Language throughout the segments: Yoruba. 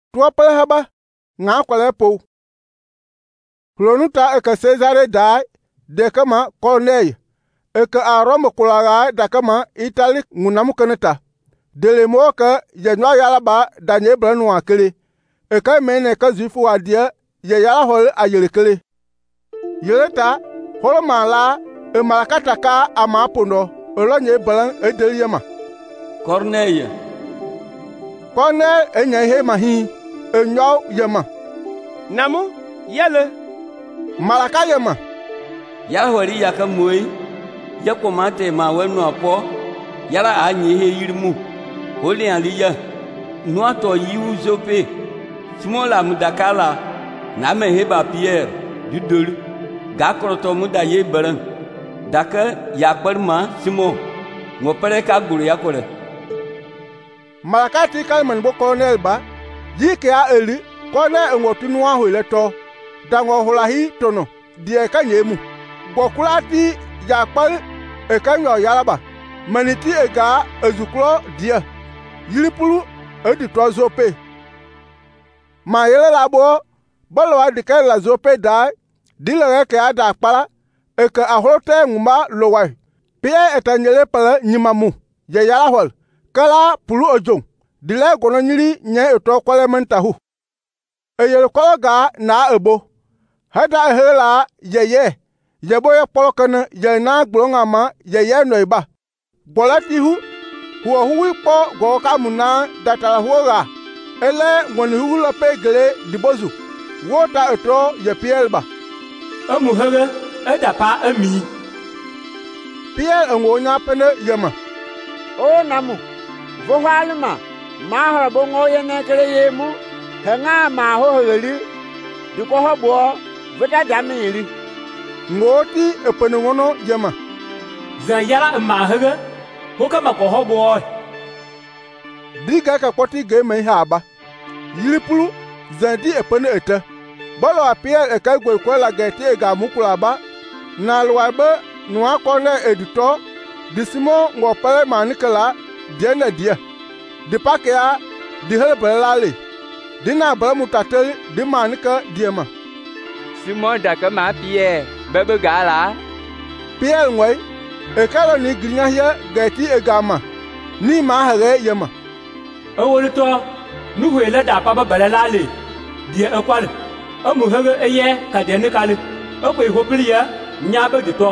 tua pele haba nga kwale po Klonuta eka Cesare dai de kama Corneille eka a Rome kulaga da kama Italie ngunamu kaneta dele mo ka yenwa yala ba danye branu akele eka mene ka zifu wadia ye yala hol ayelekele yeleta holo mala e malakata ka amapono olonye blan edeliyema Corneille enya he mahi enyo yema namu yele malaka yema ya hori ya kamoi ya komate ma wenu apo yara anyi he yirimu holi aliya no ato yiwu zope simola mudakala na me heba Pierre du dol ga kroto muda ye baran daka ya parma simo ngopere ka guru ya kore malaka ti kalman bo Corneille ba yike a eli Corneille ngotu no aho leto dango holahi tono die ka nyemu bokulati ya pal e ka nyo yaraba maniti e ga ezukro die yiripulu edi to zope ma yele labo bolo adi ka la zope dai dilere ke ada pala e ka aholote nguma lowai pie etanyele pala nyimamu ye yara hol kala pulu ojong dile gono nyiri nye eto kwale mentahu eyele kologa na ebo hada hela yeye yebo ye polokana ye na gbonga ma yeye noiba bolatihu huwa huwi po go kamuna datala huwa ele ngoni hulo pegele dibozu wota eto ye pielba amuhege edapa ami piel ngonya pene yema o namu vohalma ma horo ngoye ne kere yemu hanga ma ho heli diko hobo veta jamiri ngoti epene ngono yema zanyara ma hege hoka makoho boy diga ka kwoti ge me haba yilipulu zandi epene ete bolo apia e ka gwe kwela gete ga mukula ba na lwabe no akone edito disimo ngopele manikala diena dia dipakea di helbelale dina ba mutatel di manika diema Simon daka ma Pierre bebe gala Pierre ngwe e kala ni grinya ya gati e gama ni ma hare yema awolito nu hwele da pa babalale die ekwal amu hege eye ka de ne kale akwe hopilia nya be dito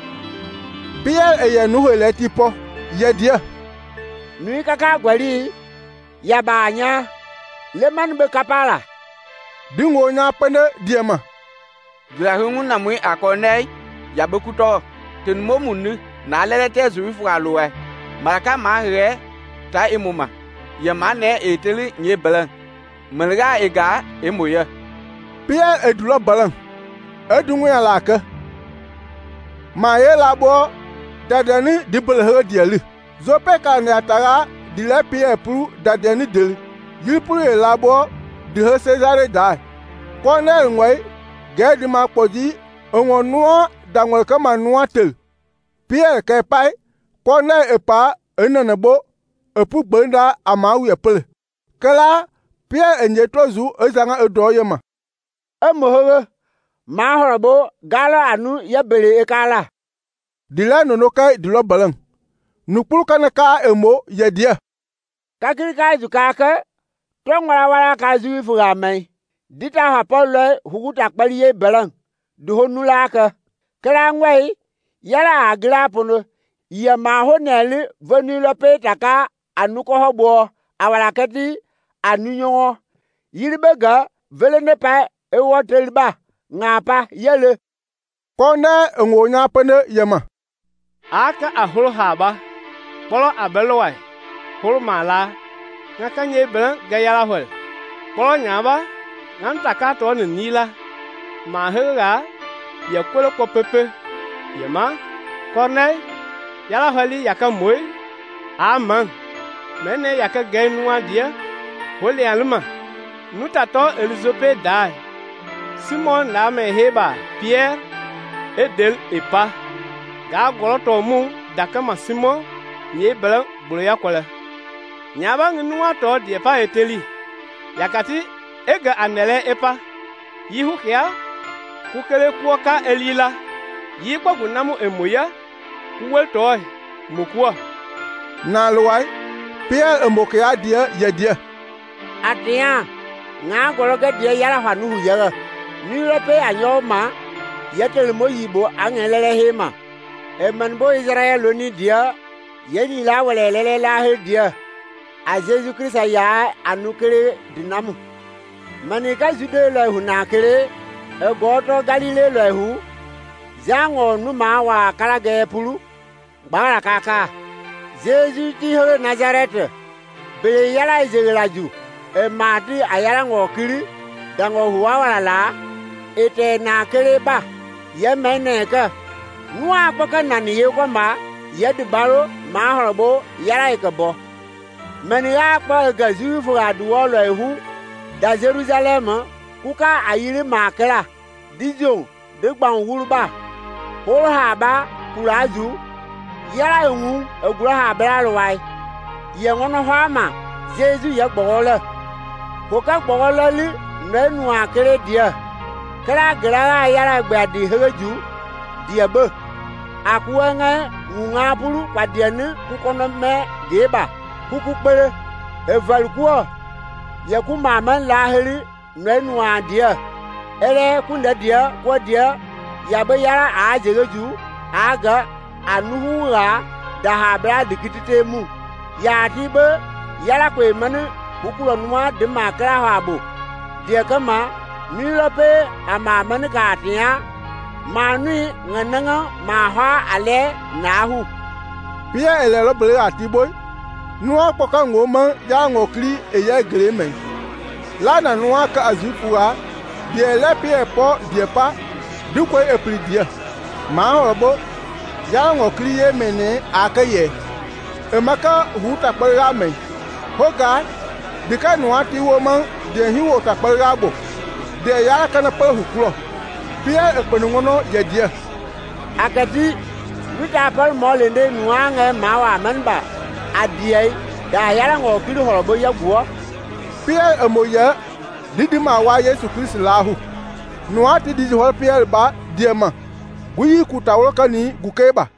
Pierre eye nu hwele tipo ye dia nui kaka gwali ya banya leman be kapala dingo nya pene diema Grahungu na mui akone ya bekuto ten momunu na lelete zuifu aloe maraka ma re ta imuma ya mane eteli nye balan melga ega emoya Pierre edulo balan edungu ya laka ma ye labo dadani dibel he dieli zope ka ne atara dile Pierre pour dadani deli yipuru e labo di he Cesare dai Corneille ngwe gedi ma poji onwo nuo dangol kama nuo tel Pierre ke pai Corneille epa enenebo epu gbenda amawu epele kala Pierre enyetrozu ezanga edoyema amohoge ma horobo galo anu ya bere ekala dile nono kai dilo balan nupul kana ka emo yedia kakiri ka zukaka tongwala wala ka zuifu gamai dita hapolo huguta kpaliye balan duhonulaka krangwei yara agrapono ya mahoneli venilo petaka anuko hobo awalakati anunyo yilibega velene pa ewotelba ngapa yele kone ngonya pene yema aka ahulu haba polo abelwai hulu mala ngakanye belan gayala hol polo nyaba nganta ka to ni nila ma hega ya kwelo ko pepe yema Corneille yala holi yaka moy aman mene yaka gainwa dia holi alma nutato Elizope dai Simon na me heba Pierre edel epa ga goloto mu daka ma Simon nye belan bulo yakola nyaba nwa to die pa eteli yakati ega anele epa yihu kia ku kele kuo ka elila yi kpogu namu emoya ku wel toy mukua na luai Pierre emokia dia yedia atia nga gologa dia yara hanu yaga ni rope anyoma yetel moyibo angelele hema emanbo Israel oni dia yeni la welele la he dia a Jésus Christ ya anukere dinamu manika jude le hunakere e goto Galile le hu zango numa wa kalage pulu bara kaka Jésus ti ho Nazareth bele yala izelaju e mati ayara ngokiri dango huwa wala la ete na kereba ye meneka nwa paka nani ye ko ma ye de baro ma horobo yara ikabo meni ya pa gazu fu aduwo lo ehu da Jerusalem kuka ayiri makela dijon de gban wuruba ho ha ba kuraju yara enwu egura ha bra lwai ye ngono ho ama Jésus ye gbole kuka gbole li nenu akere dia kra gra yara gba di heju dia be akuanga nga buru kwadiane kukono me geba kukukpere evalkuo ye ku mama lahiri nenu adia ere kunda dia ko dia ya be yara ajegeju aga anuhura da habra dikititemu ya tibe yara ko emane kukulo nwa de makra habo dia kama nilope ama man ka tia manui ngananga maha ale nahu Pierre elelo bele atiboy nuwa poka ngoma ya ngokri eye gremen la na nuwa ka azufua die le Pierre po die pa dukwe epri dia ma horobo ya ngokri ye mene akaye emaka huta kpara men hoga dika nuwa ti woma de hiwo ta kpara bo de ya kana pa hukuro Pierre ekpenungono yedia akati wita par molende nuanga mawa manba adie da yara ngokiri horobo yaguo Pierre emoya didima wa Yesu Christ lahu nuati diji hol Pierre ba diema guyi kutawolo kani gukeba